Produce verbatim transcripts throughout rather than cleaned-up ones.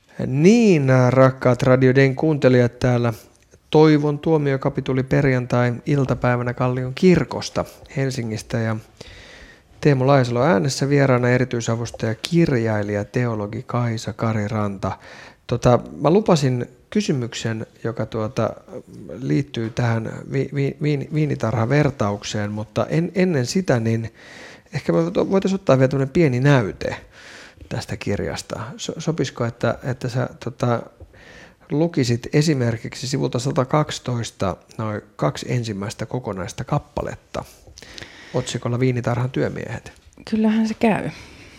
Niin, rakkaat Radio Dayn kuuntelijat, täällä Toivon tuomiokapituli perjantai-iltapäivänä Kallion kirkosta Helsingistä ja Teemu Laisalo äänessä, vieraana erityisavustaja, kirjailija, teologi Kaisa Kari Ranta. Tota, mä lupasin kysymyksen, joka tuota, liittyy tähän vi, vi, vi, viinitarhavertaukseen, mutta en, ennen sitä niin ehkä me voitaisiin ottaa vielä tämmöinen pieni näyte tästä kirjasta. So, sopisiko, että, että sä tota, lukisit esimerkiksi sivulta sata kaksitoista noin kaksi ensimmäistä kokonaista kappaletta otsikolla Viinitarhan työmiehet? Kyllähän se käy.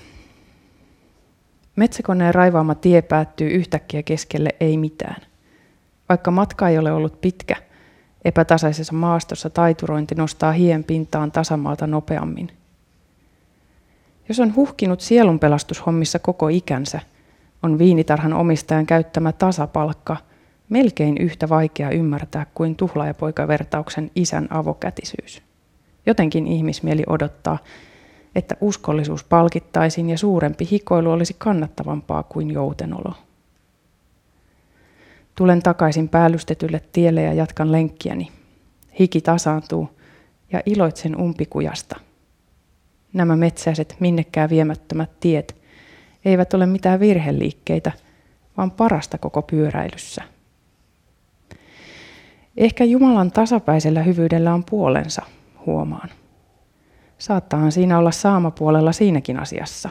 Metsäkoneen raivaama tie päättyy yhtäkkiä keskelle ei mitään. Vaikka matka ei ole ollut pitkä, epätasaisessa maastossa taiturointi nostaa hien pintaan tasamaalta nopeammin. Jos on huhkinut sielunpelastushommissa koko ikänsä, on viinitarhan omistajan käyttämä tasapalkka melkein yhtä vaikea ymmärtää kuin tuhlaajapoikavertauksen isän avokätisyys. Jotenkin ihmismieli odottaa, että uskollisuus palkittaisiin ja suurempi hikoilu olisi kannattavampaa kuin joutenolo. Tulen takaisin päällystetylle tielle ja jatkan lenkkiäni. Hiki tasaantuu ja iloitsen umpikujasta. Nämä metsäiset minnekään viemättömät tiet eivät ole mitään virheliikkeitä, vaan parasta koko pyöräilyssä. Ehkä Jumalan tasapäisellä hyvyydellä on puolensa, huomaan. Saattaahan siinä olla saamapuolella siinäkin asiassa.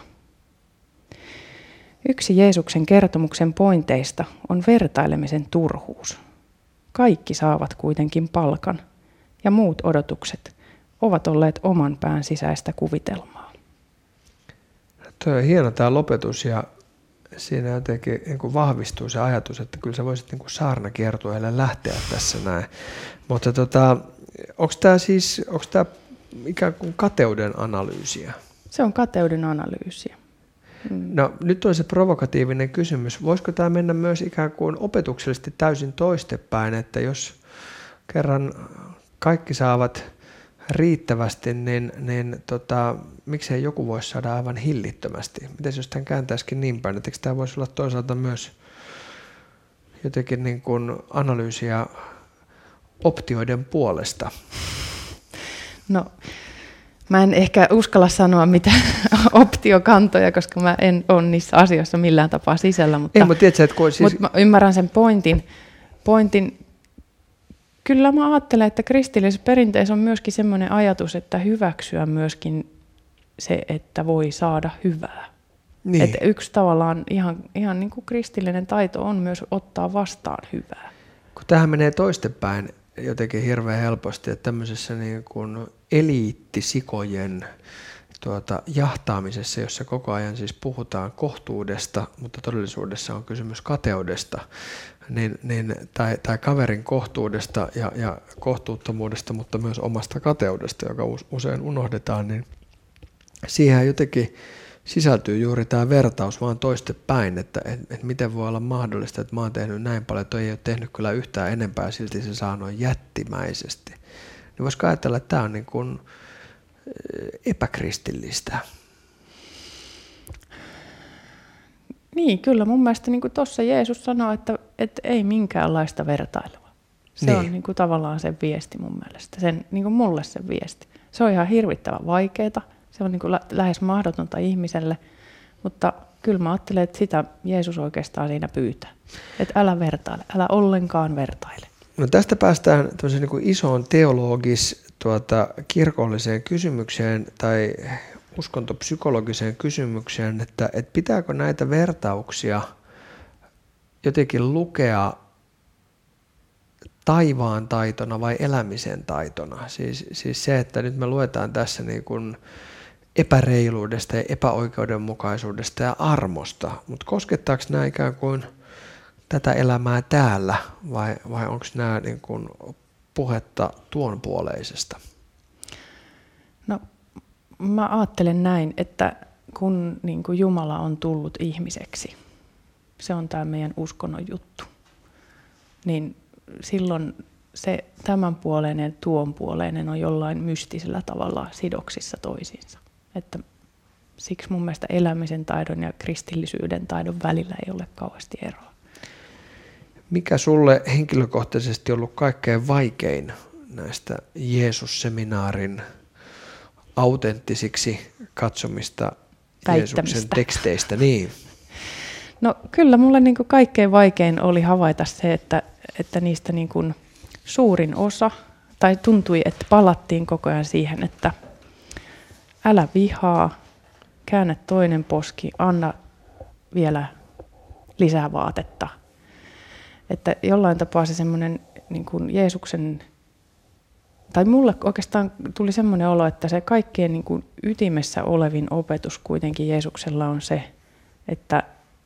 Yksi Jeesuksen kertomuksen pointeista on vertailemisen turhuus. Kaikki saavat kuitenkin palkan, ja muut odotukset ovat olleet oman pään sisäistä kuvitelmaa. Tuo on hieno tämä lopetus, ja siinä jotenkin niin kuin vahvistuu se ajatus, että kyllä sä voisit niin kuin saarnakiertueelle lähteä tässä näin. Mutta tota, onko tämä siis onko tämä ikään kuin kateuden analyysiä? Se on kateuden analyysiä. Mm. No nyt on se provokatiivinen kysymys. Voisiko tämä mennä myös ikään kuin opetuksellisesti täysin toistepäin, että jos kerran kaikki saavat riittävästi, niin, niin tota, miksei joku voisi saada aivan hillittömästi? Miten jos tämän kääntäisikin niin päin? Eikö tämä voisi olla toisaalta myös jotenkin niin kuin analyysiä optioiden puolesta? No, mä en ehkä uskalla sanoa mitään optiokantoja, koska mä en ole niissä asioissa millään tapaa sisällä, mutta, Ei, mutta, tiedätkö, että kun siis... mutta mä ymmärrän sen pointin. pointin. Kyllä mä ajattelen, että kristillisessä perinteessä on myöskin semmoinen ajatus, että hyväksyä myöskin se, että voi saada hyvää. Niin. Että yksi tavallaan ihan, ihan niin kuin kristillinen taito on myös ottaa vastaan hyvää. Kun tähän menee toistepäin jotenkin hirveän helposti, että tämmöisessä niin kuin eliittisikojen tuota, jahtaamisessa, jossa koko ajan siis puhutaan kohtuudesta, mutta todellisuudessa on kysymys kateudesta, niin, niin, tai, tai kaverin kohtuudesta ja, ja kohtuuttomuudesta, mutta myös omasta kateudesta, joka usein unohdetaan, niin siihen jotenkin sisältyy juuri tämä vertaus vaan toistepäin, että et, et miten voi olla mahdollista, että mä oon tehnyt näin paljon, toi ei ole tehnyt kyllä yhtään enempää, silti se saa noin jättimäisesti. Niin voisiko ajatella, että tämä on niin kuin epäkristillistä? Niin, kyllä mun mielestä niin kuin tuossa Jeesus sanoo, että, että ei minkäänlaista vertailua. Se niin. on niin kuin tavallaan se viesti mun mielestä, sen, niin kuin mulle se viesti. Se on ihan hirvittävän vaikeaa, se on niin kuin lä- lähes mahdotonta ihmiselle, mutta kyllä mä ajattelen, että sitä Jeesus oikeastaan siinä pyytää. Että älä vertaile, älä ollenkaan vertaile. No tästä päästään tämmöiseen niin kuin isoon teologis tuota, kirkolliseen kysymykseen tai uskontopsykologiseen kysymykseen, että, että pitääkö näitä vertauksia jotenkin lukea taivaan taitona vai elämisen taitona? Siis, siis se, että nyt me luetaan tässä niin kuin epäreiluudesta ja epäoikeudenmukaisuudesta ja armosta, mutta koskettaako nämä ikään kuin tätä elämää täällä vai, vai onko nämä niin kuin puhetta tuon puoleisesta? No, mä ajattelen näin, että kun niin kuin Jumala on tullut ihmiseksi, se on tämä meidän uskonnon juttu, niin silloin se tämänpuoleinen ja tuonpuoleinen on jollain mystisellä tavalla sidoksissa toisiinsa. Että siksi mun mielestä elämisen taidon ja kristillisyyden taidon välillä ei ole kauheasti eroa. Mikä sulle henkilökohtaisesti on ollut kaikkein vaikein näistä Jeesus-seminaarin autenttisiksi katsomista Jeesuksen teksteistä? Niin. No kyllä mulle niin kuin kaikkein vaikein oli havaita se, että, että niistä niin kuin suurin osa, tai tuntui, että palattiin koko ajan siihen, että älä vihaa, käännä toinen poski, anna vielä lisää vaatetta. Että jollain tapaa se semmoinen niin kuin Jeesuksen, tai mulle oikeastaan tuli semmoinen olo, että se kaikkein niin kuin ytimessä olevin opetus kuitenkin Jeesuksella on se, että,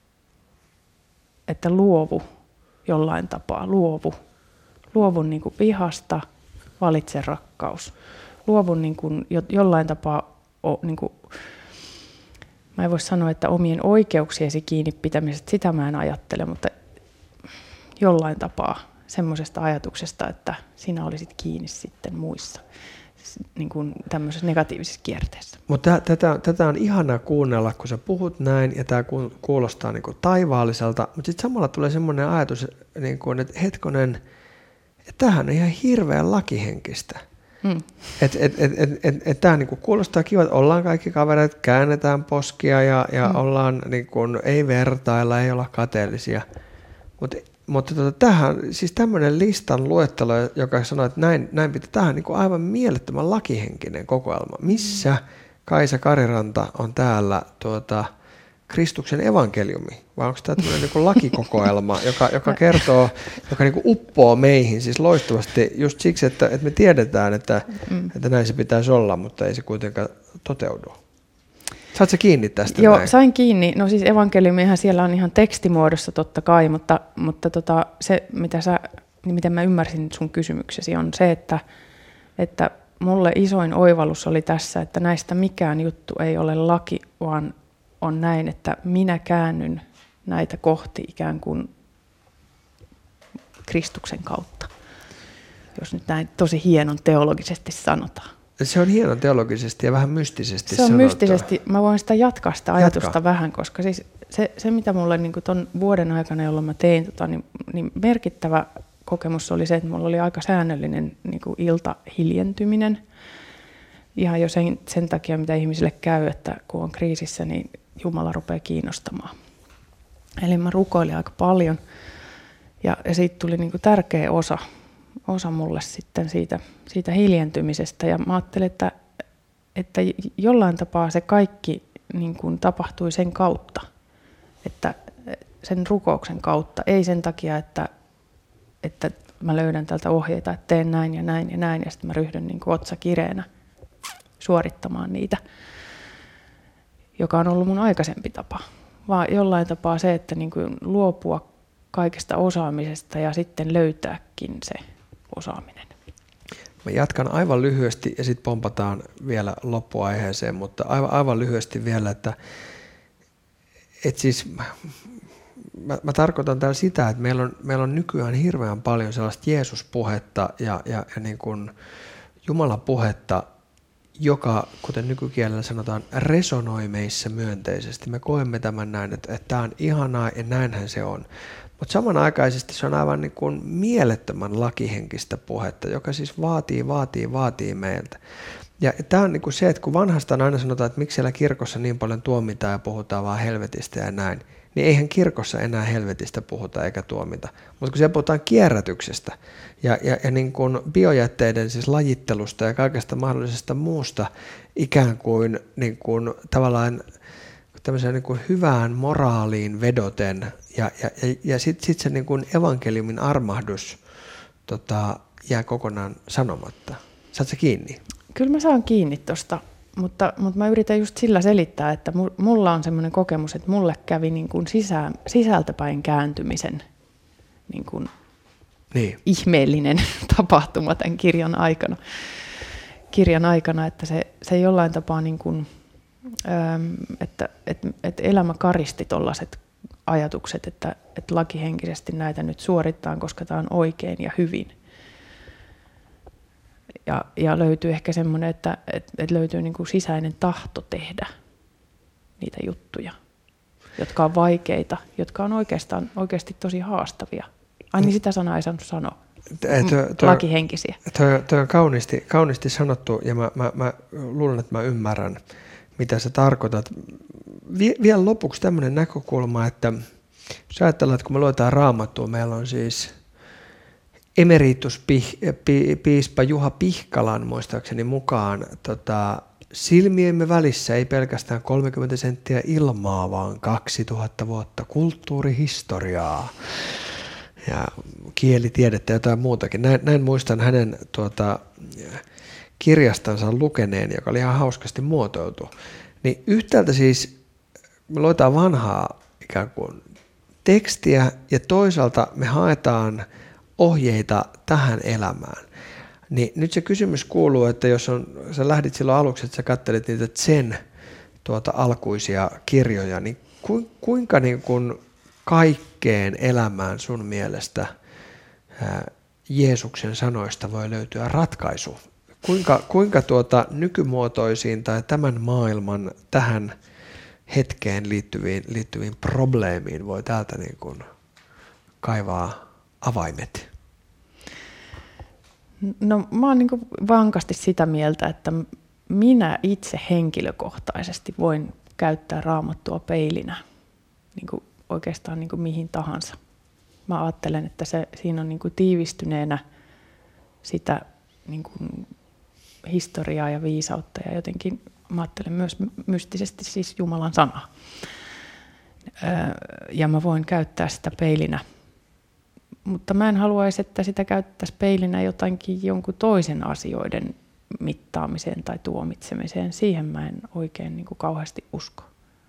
että luovu jollain tapaa, luovu. Luovu niin kuin vihasta, valitse rakkaus. Luovu niin kuin jollain tapaa, niin kuin, mä en voi sanoa, että omien oikeuksiesi kiinni pitämisestä, sitä mä en ajattele, mutta jollain tapaa semmoisesta ajatuksesta, että sinä olisit kiinni sitten muissa niin kuin tämmöisessä negatiivisessa kierteessä. Mutta tätä, tätä on ihanaa kuunnella, kun sä puhut näin, ja tämä kuulostaa niin kuin taivaalliselta, mutta sitten samalla tulee semmoinen ajatus, niin kuin, että hetkonen, että tämähän on ihan hirveän lakihenkistä. Hmm. Että et, et, et, et, et tämä niin kuin kuulostaa kiva, että ollaan kaikki kavereet, käännetään poskia ja, ja hmm. ollaan, niin kuin, ei vertailla, ei olla kateellisia, mutta Mutta tota, tämähän, siis tämmöinen listan luettelo, joka sanoo, että näin, näin pitää, tämähän on niin kuin aivan mielettömän lakihenkinen kokoelma. Missä Kaisa Kariranta on täällä tuota, Kristuksen evankeliumi? Vai onko tämä tämmöinen niin kuin lakikokoelma, joka, joka kertoo, joka niin kuin uppoo meihin siis loistavasti just siksi, että, että me tiedetään, että, mm. että näin se pitäisi olla, mutta ei se kuitenkaan toteudu. Saat sä kiinni tästä? Joo, näin? Sain kiinni. No siis evankeliumihan siellä on ihan tekstimuodossa totta kai, mutta, mutta tota, se, mitä sä, niin miten mä ymmärsin sun kysymyksesi, on se, että, että mulle isoin oivallus oli tässä, että näistä mikään juttu ei ole laki, vaan on näin, että minä käännyn näitä kohti ikään kuin Kristuksen kautta, jos nyt näin tosi hienon teologisesti sanotaan. Se on hienon teologisesti ja vähän mystisesti Se on sanottu. mystisesti. Mä voin sitä jatkaa sitä ajatusta Jatka. vähän, koska siis se, se mitä mulle niin ton vuoden aikana, jolloin mä tein, tota, niin, niin merkittävä kokemus oli se, että mulla oli aika säännöllinen niin kuin iltahiljentyminen. Ihan jo sen, sen takia, mitä ihmisille käy, että kun on kriisissä, niin Jumala rupeaa kiinnostamaan. Eli mä rukoilin aika paljon ja, ja siitä tuli niin kuin tärkeä osa. osa mulle sitten siitä, siitä hiljentymisestä. Ja mä ajattelin, että, että jollain tapaa se kaikki niin kuin tapahtui sen kautta, että sen rukouksen kautta. Ei sen takia, että, että mä löydän tältä ohjeita, että teen näin ja näin ja näin, ja sitten mä ryhdyn niin kuin otsakireenä suorittamaan niitä, joka on ollut mun aikaisempi tapa. Vaan jollain tapaa se, että niin kuin luopua kaikesta osaamisesta ja sitten löytääkin se osaaminen. Mä jatkan aivan lyhyesti ja sitten pompataan vielä loppuaiheeseen, mutta aivan, aivan lyhyesti vielä, että et siis, mä, mä tarkoitan täällä sitä, että meillä on, meillä on nykyään hirveän paljon sellaista Jeesus-puhetta ja, ja, ja niin kuin Jumalan puhetta, joka, kuten nykykielellä sanotaan, resonoi meissä myönteisesti. Me koemme tämän näin, että, että tämä on ihanaa ja näinhän se on. Mutta samanaikaisesti se on aivan niin kuin mielettömän lakihenkistä puhetta, joka siis vaatii, vaatii, vaatii meiltä. Ja tämä on niin kuin se, että kun vanhastaan aina sanotaan, että miksi siellä kirkossa niin paljon tuomitaan ja puhutaan vaan helvetistä ja näin, niin eihän kirkossa enää helvetistä puhuta eikä tuomita. Mutta kun siellä puhutaan kierrätyksestä ja, ja, ja niin kuin biojätteiden siis lajittelusta ja kaikesta mahdollisesta muusta ikään kuin, niin kuin tavallaan tämmöiseen niin kuin hyvään moraaliin vedoten ja, ja, ja, ja sitten sit se niin kuin evankeliumin armahdus tota, jää kokonaan sanomatta. Saat sä kiinni? Kyllä mä saan kiinni tosta, mutta, mutta mä yritän just sillä selittää, että mulla on semmoinen kokemus, että mulle kävi niin kuin sisään, sisältäpäin kääntymisen niin kuin niin. ihmeellinen tapahtuma tämän kirjan aikana. Kirjan aikana, että se, se jollain tapaa niin kuin, että, että, että elämä karisti tollaiset ajatukset, että, että lakihenkisesti näitä nyt suoritetaan, koska tämä on oikein ja hyvin. Ja, ja löytyy ehkä semmoinen, että, että, että löytyy niin kuin sisäinen tahto tehdä niitä juttuja, jotka on vaikeita, jotka on oikeastaan oikeasti tosi haastavia. Ai niin, sitä sanaa ei saanut sanoa. Tuo, Lakihenkisiä. Tuo on kauniisti, kauniisti sanottu ja mä, mä, mä luulen, että mä ymmärrän, mitä sä tarkoitat. Vie, vielä lopuksi tämmöinen näkökulma, että jos ajatellaan, että kun me luetaan Raamattua, meillä on siis emerituspiispa Juha Pihkalan muistaakseni mukaan tota, silmiemme välissä ei pelkästään kolmekymmentä senttiä ilmaa, vaan kaksituhatta vuotta kulttuurihistoriaa ja kielitiedettä ja jotain muutakin. Näin, näin muistan hänen tuota, kirjastansa lukeneen, joka oli ihan hauskasti muotoiltu. Niin yhtäältä siis me luetaan vanhaa ikään kuin tekstiä ja toisaalta me haetaan ohjeita tähän elämään. Niin nyt se kysymys kuuluu, että jos on, sä lähdit silloin aluksi, että sä katselit niitä Zen tuota, alkuisia kirjoja, niin ku, kuinka niin kun kaikkeen elämään sun mielestä ää, Jeesuksen sanoista voi löytyä ratkaisu? Kuinka, kuinka tuota nykymuotoisiin tai tämän maailman tähän hetkeen liittyviin, liittyviin probleemiin voi täältä niin kun kaivaa avaimet? No mä oon niin kuin vankasti sitä mieltä, että minä itse henkilökohtaisesti voin käyttää Raamattua peilinä niin kuin oikeastaan niin kuin mihin tahansa. Mä ajattelen, että se, siinä on niin kuin tiivistyneenä sitä niin kuin historiaa ja viisautta ja jotenkin mä ajattelen myös mystisesti siis Jumalan sanaa. Ja mä voin käyttää sitä peilinä. Mutta mä en haluaisi, että sitä käyttäisi peilinä jotainkin jonkun toisen asioiden mittaamiseen tai tuomitsemiseen. Siihen mä en oikein niin kuin kauheasti usko.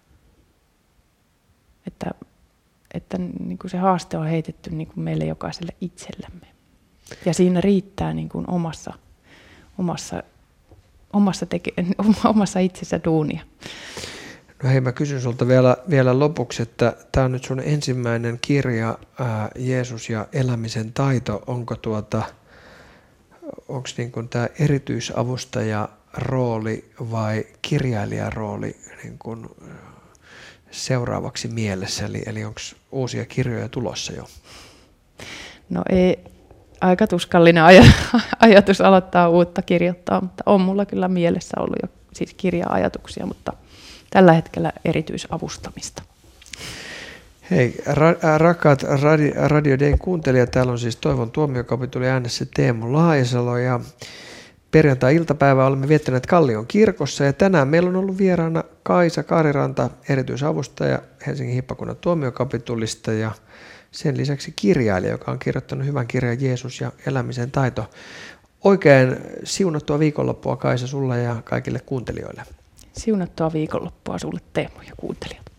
Että, että niin kuin se haaste on heitetty niin kuin meille jokaiselle itsellemme. Ja siinä riittää niin kuin omassa, omassa, omassa, teke, omassa itsessä duunia. No hei, mä kysyn sulta vielä, vielä lopuksi, että tämä on nyt sun ensimmäinen kirja, ää, Jeesus ja elämisen taito. Onko tuota, onko niin kuin tämä erityisavustaja rooli vai kirjailijan rooli niin kuin seuraavaksi mielessä? Eli, eli onko uusia kirjoja tulossa jo? No ei, aika tuskallinen aj- ajatus aloittaa uutta kirjoittaa, mutta on mulla kyllä mielessä ollut jo siis kirja-ajatuksia, mutta tällä hetkellä erityisavustamista. Hei, ra- rakkaat Radio, Radio Dayn kuuntelijat, täällä on siis Toivon tuomiokapituli äänessä Teemu Laajasalo ja perjantai-iltapäivää olemme viettäneet Kallion kirkossa ja tänään meillä on ollut vieraana Kaisa Kaariranta, erityisavustaja Helsingin hippakunnan tuomiokapitulista ja sen lisäksi kirjailija, joka on kirjoittanut hyvän kirjan Jeesus ja elämisen taito. Oikein siunattua viikonloppua Kaisa sulle ja kaikille kuuntelijoille. Siunattua viikonloppua sulle Teemu ja kuuntelijat.